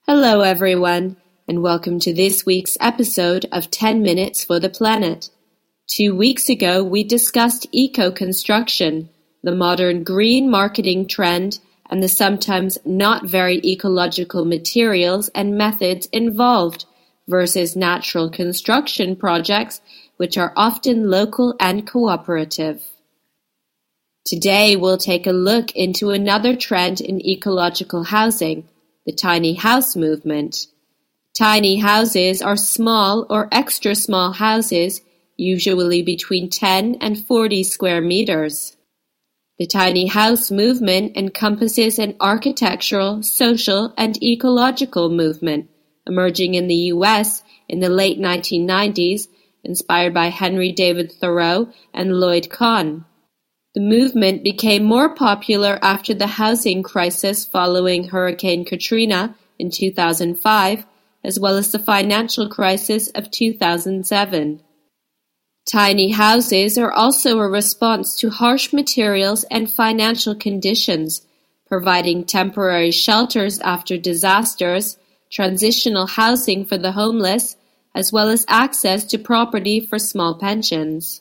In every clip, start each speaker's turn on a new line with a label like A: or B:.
A: Hello everyone, and welcome to this week's episode of 10 Minutes for the Planet. 2 weeks ago we discussed eco-construction, the modern green marketing trend, and the sometimes not very ecological materials and methods involved versus natural construction projects which are often local and cooperative. Today we'll take a look into another trend in ecological housing, the tiny house movement. Tiny houses are small or extra small houses, usually between 10 and 40 square meters. The tiny house movement encompasses an architectural, social, and ecological movement emerging in the US in the late 1990s, inspired by Henry David Thoreau and Lloyd Kahn. The movement became more popular after the housing crisis following Hurricane Katrina in 2005, as well as the financial crisis of 2007. Tiny houses are also a response to harsh materials and financial conditions, providing temporary shelters after disasters, transitional housing for the homeless, as well as access to property for small pensions.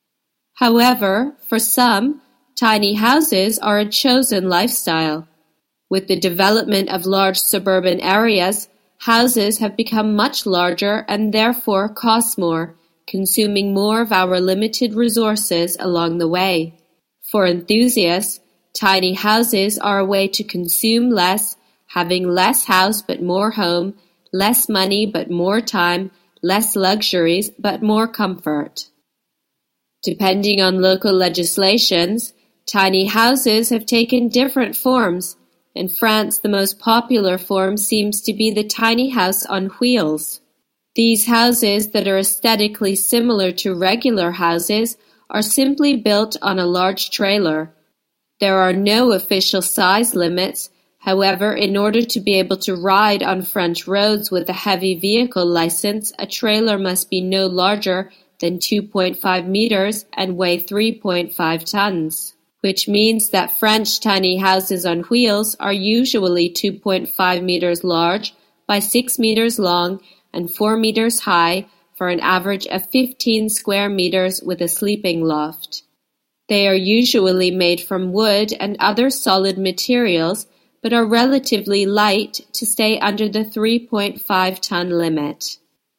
A: However, for some, tiny houses are a chosen lifestyle. With the development of large suburban areas, houses have become much larger and therefore cost more, consuming more of our limited resources along the way. For enthusiasts, tiny houses are a way to consume less, having less house but more home, less money but more time, less luxuries but more comfort. Depending on local legislations, tiny houses have taken different forms. In France, the most popular form seems to be the tiny house on wheels. These houses that are aesthetically similar to regular houses are simply built on a large trailer. There are no official size limits. However, in order to be able to ride on French roads with a heavy vehicle license, a trailer must be no larger than 2.5 meters and weigh 3.5 tons, which means that French tiny houses on wheels are usually 2.5 meters large by 6 meters long and 4 meters high for an average of 15 square meters with a sleeping loft. They are usually made from wood and other solid materials, but are relatively light to stay under the 3.5 ton limit.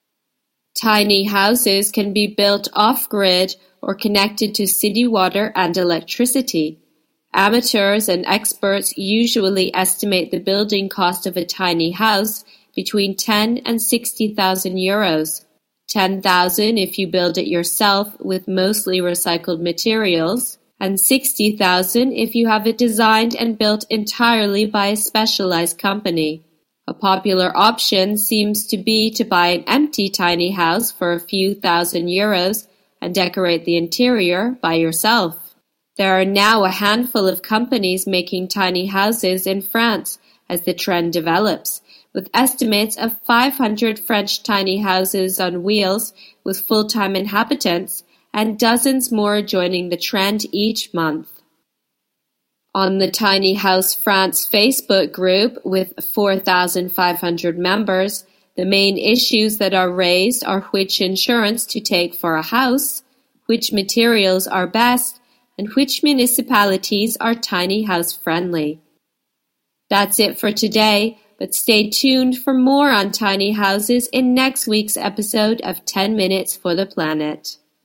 A: Tiny houses can be built off-grid or connected to city water and electricity. Amateurs and experts usually estimate the building cost of a tiny house between 10 and 60,000 euros. 10,000 if you build it yourself with mostly recycled materials, and 60,000 if you have it designed and built entirely by a specialized company. A popular option seems to be to buy an empty tiny house for a few thousand euros and decorate the interior by yourself. There are now a handful of companies making tiny houses in France as the trend develops, with estimates of 500 French tiny houses on wheels with full-time inhabitants and dozens more joining the trend each month. On the Tiny House France Facebook group with 4,500 members, the main issues that are raised are which insurance to take for a house, which materials are best, and which municipalities are tiny house friendly. That's it for today, but stay tuned for more on tiny houses in next week's episode of 10 Minutes for the Planet.